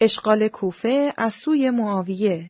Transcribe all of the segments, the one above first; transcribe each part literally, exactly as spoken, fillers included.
اشغال کوفه از سوی معاویه.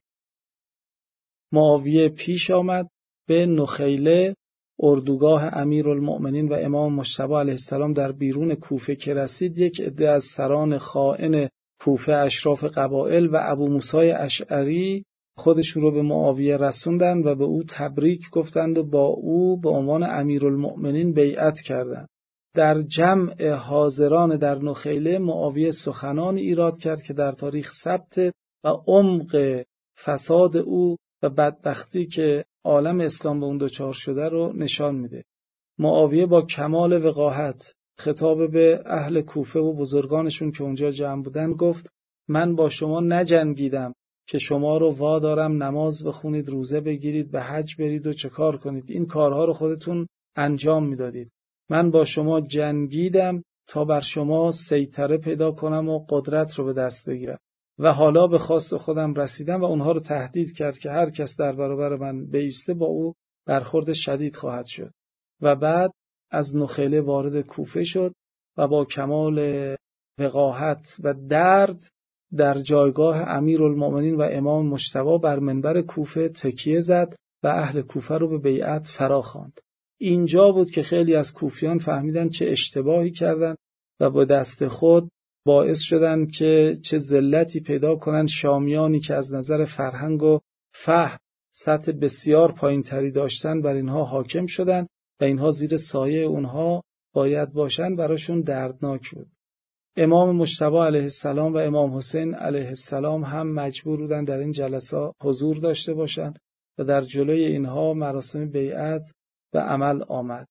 معاویه پیش آمد به نخیله، اردوگاه امیرالمؤمنین و امام مجتبی علیه السلام در بیرون کوفه که رسید. یک عده از سران خائن کوفه، اشراف قبایل و ابو موسی اشعری خودشون رو به معاویه رسوندن و به او تبریک گفتند و با او به عنوان امیرالمؤمنین بیعت کردند. در جمع حاضران در نخیله معاویه سخنان ایراد کرد که در تاریخ ثبت و عمق فساد او و بدبختی که عالم اسلام به اون دچار شده رو نشان میده. معاویه با کمال وقاحت خطاب به اهل کوفه و بزرگانشون که اونجا جمع بودن گفت: من با شما نجنگیدم که شما رو وادارم نماز بخونید، روزه بگیرید، به حج برید و چه کار کنید. این کارها رو خودتون انجام میدادید. من با شما جنگیدم تا بر شما سیطره پیدا کنم و قدرت رو به دست بگیرم و حالا به خواست خودم رسیدم. و اونها رو تهدید کرد که هر کس در برابر من بایسته با او برخورد شدید خواهد شد. و بعد از نخیله وارد کوفه شد و با کمال وقاحت و درد در جایگاه امیرالمؤمنین و امام مجتبی بر منبر کوفه تکیه زد و اهل کوفه رو به بیعت فرا خواند. اینجا بود که خیلی از کوفیان فهمیدن چه اشتباهی کردن و با دست خود باعث شدن که چه ذلتی پیدا کنن. شامیانی که از نظر فرهنگ و فهم سطح بسیار پایین‌تری داشتن بر اینها حاکم شدن و اینها زیر سایه اونها باید باشن. براشون دردناک بود. امام مجتبی علیه السلام و امام حسین علیه السلام هم مجبور بودن در این جلسه حضور داشته باشند و در جلوی اینها مراسم بیعت به عمل آمد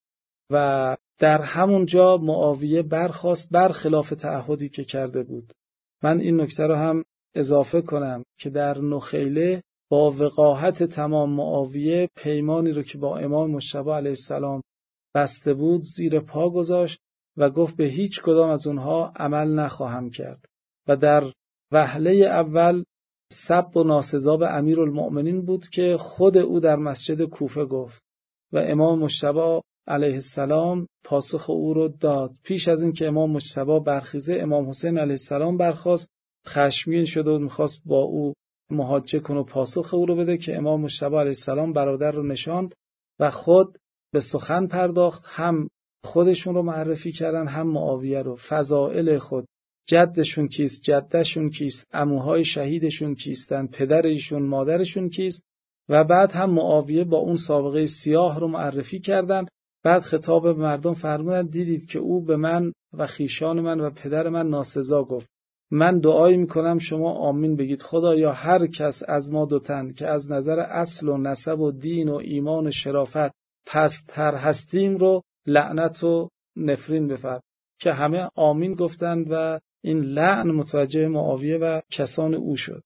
و در همون جا معاویه برخاست برخلاف تعهدی که کرده بود. من این نکته رو هم اضافه کنم که در نخیله با وقاحت تمام معاویه پیمانی رو که با امام مجتبی علیه السلام بسته بود زیر پا گذاشت و گفت به هیچ کدام از اونها عمل نخواهم کرد. و در وهله اول سب و ناسزا به امیرالمؤمنین بود که خود او در مسجد کوفه گفت و امام مجتبی علیه السلام پاسخ او رو داد. پیش از این که امام مجتبی برخیزه، امام حسین علیه السلام برخاست، خشمگین شد و میخواست با او محاجه کنه و پاسخ او رو بده که امام مجتبی علیه السلام برادر رو نشاند و خود به سخن پرداخت. هم خودشون رو معرفی کردن، هم معاویه رو، فضائل خود، جدشون کیست، جدشون کیست، عموهای شهیدشون کیستن، پدر ایشون، مادرشون کیست. و بعد هم معاویه با اون سابقه سیاه رو معرفی کردن. بعد خطاب به مردم فرمودن دیدید که او به من و خیشان من و پدر من ناسزا گفت. من دعایی میکنم شما آمین بگید. خدایا هر کس از ما دو تن که از نظر اصل و نسب و دین و ایمان و شرافت پست‌تر هستیم رو لعنت و نفرین بفرما. که همه آمین گفتند و این لعن متوجه معاویه و کسان او شد.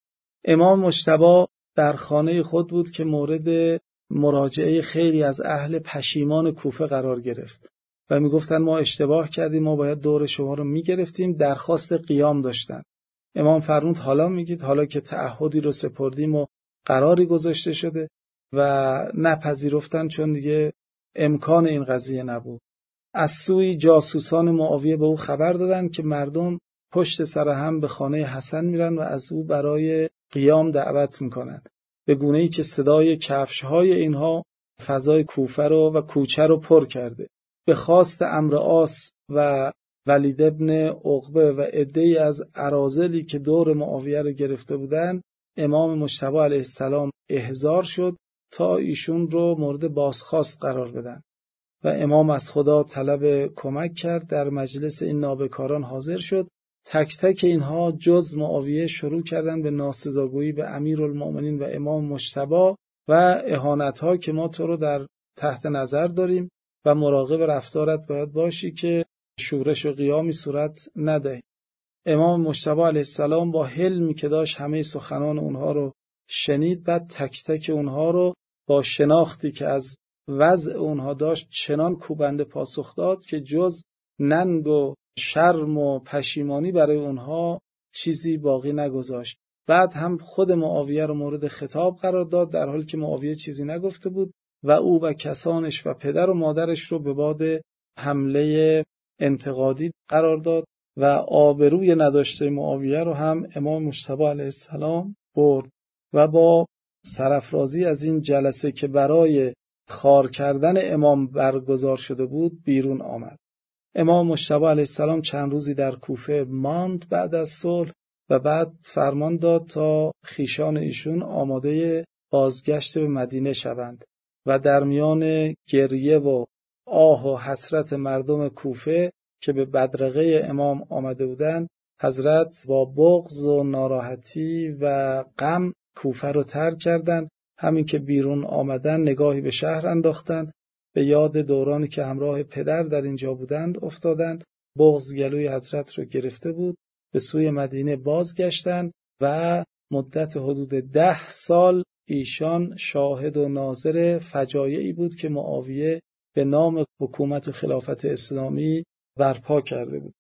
امام مجتبی در خانه خود بود که مورد مراجعه خیلی از اهل پشیمان کوفه قرار گرفت و میگفتن ما اشتباه کردیم، ما باید دور شما رو میگرفتیم. درخواست قیام داشتن. امام فرمود حالا میگید، حالا که تعهدی رو سپردیم و قراری گذاشته شده، و نپذیرفتن چون دیگه امکان این قضیه نبود. از سوی جاسوسان معاویه به او خبر دادن که مردم پشت سر هم به خانه حسن میرن و از او برای قیام دعوت میکنن، به گونه‌ای که صدای کفش‌های اینها فضای کوفه رو و کوچه رو پر کرده. به خواست عمرو عاص و ولید ابن عقبه و عده‌ای از اراذلی که دور معاویه رو گرفته بودن، امام مجتبی علیه السلام احضار شد تا ایشون رو مورد بازخواست قرار بدن و امام از خدا طلب کمک کرد. در مجلس این نابکاران حاضر شد. تک تک اینها جز معاویه شروع کردن به ناسزاگویی به امیرالمؤمنین و امام مجتبی و اهانت‌ها که ما تو رو در تحت نظر داریم و مراقب رفتارت باید باشی که شورش و قیامی صورت نده. امام مجتبی علیه السلام با حلمی که داشت همه سخنان اونها رو شنید. بعد تک تک اونها رو با شناختی که از وضع اونها داشت چنان کوبنده پاسخ داد که جز ننگ و شرم و پشیمانی برای اونها چیزی باقی نگذاشت. بعد هم خود معاویه رو مورد خطاب قرار داد در حالی که معاویه چیزی نگفته بود و او و کسانش و پدر و مادرش رو به باد حمله انتقادی قرار داد و آبروی نداشته معاویه رو هم امام مجتبی علیه السلام برد و با سرافرازی از این جلسه که برای خار کردن امام برگزار شده بود بیرون آمد. امام مجتبی علیه السلام چند روزی در کوفه ماند بعد از صلح و بعد فرمان داد تا خیشان ایشون آماده بازگشت به مدینه شوند و در میان گریه و آه و حسرت مردم کوفه که به بدرقه امام آمده بودند، حضرت با بغض و ناراحتی و غم کوفه رو ترک کردند. همین که بیرون آمدن نگاهی به شهر انداختند، به یاد دورانی که همراه پدر در اینجا بودند افتادند. بغض گلوی حضرت رو گرفته بود. به سوی مدینه بازگشتند و مدت حدود ده سال ایشان شاهد و ناظر فجایعی بود که معاویه به نام حکومت و خلافت اسلامی برپا کرده بود.